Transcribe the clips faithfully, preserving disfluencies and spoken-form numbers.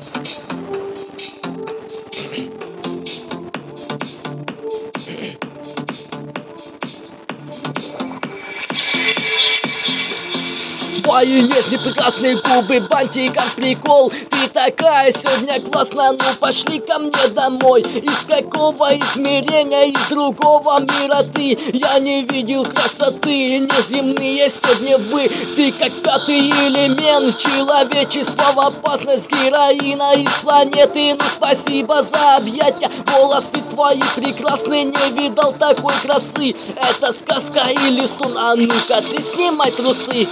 Твои нежные прекрасные губы бантиком прикол. Ты такая сегодня классная, ну пошли ко мне домой. Из какого измерения, из другого мира ты? Я не видел красоты неземные сегодня вы. Ты как пятый элемент человечества в опасность, героина из планеты. Ну спасибо за объятия, волосы твои прекрасные, не видал такой красы. Это сказка или сон? А ну-ка ты снимай трусы.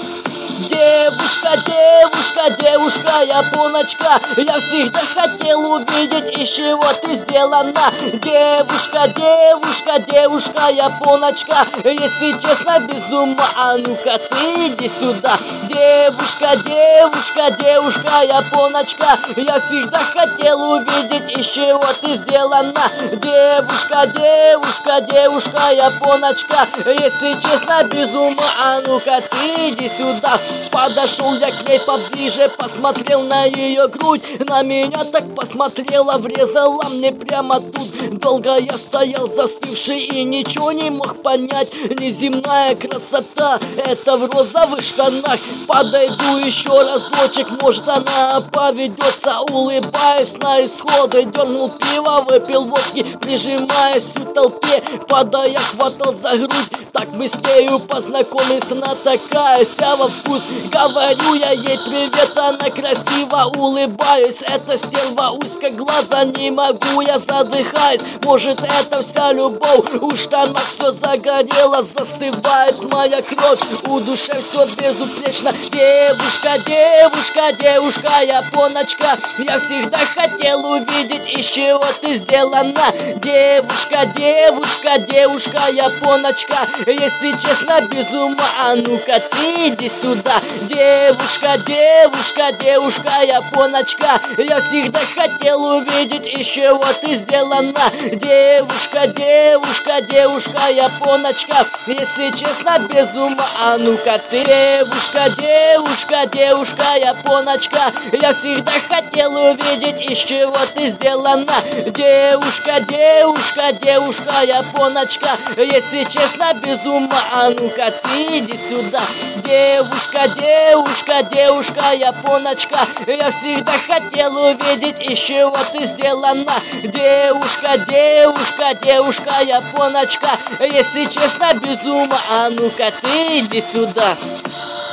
Девушка, девушка, девушка, японочка, я всегда хотел увидеть, из чего ты сделана. Девушка, девушка, девушка, японочка, если честно без ума, а ну-ка ты иди сюда. Девушка, девушка, девушка, японочка, я всегда хотел увидеть, из чего ты сделана. Девушка, девушка, девушка, японочка, если честно без ума, а ну-ка ты иди сюда. Подошел я к ней поближе, посмотрел на ее грудь. На меня так посмотрела, врезала мне прямо тут. Долго я стоял застывший и ничего не мог понять. Неземная красота, это в розовых штанах. Подойду еще разочек, может она поведется. Улыбаясь на исходы, дернул пиво, выпил водки, прижимаясь в толпе. Подая хватал за грудь, так мы с нею познакомились. Она такая вся во вкус. Говорю я ей привет, она красиво улыбаюсь. Это стерва узко глаза, не могу я задыхаюсь. Может это вся любовь, уж там все загорело. Застывает моя кровь, у души все безупречно. Девушка, девушка, девушка, японочка, я всегда хотел увидеть, из чего ты сделана. Девушка, девушка, девушка, японочка, если честно без ума, а ну-ка ты иди сюда. Девушка, девушка, девушка, японочка, я всегда хотел увидеть, из чего ты сделана. Девушка, девушка, девушка, японочка, если честно без ума, а ну-ка ты. Девушка, девушка, девушка, японочка, я всегда хотел увидеть, из чего ты сделана. Девушка, девушка, девушка, японочка, если честно без ума, а ну-ка ты иди сюда. Девушка, девушка, девушка, японочка, я всегда хотел увидеть, из чего ты сделана. Девушка, девушка, девушка, японочка, если честно без ума, а ну-ка ты иди сюда.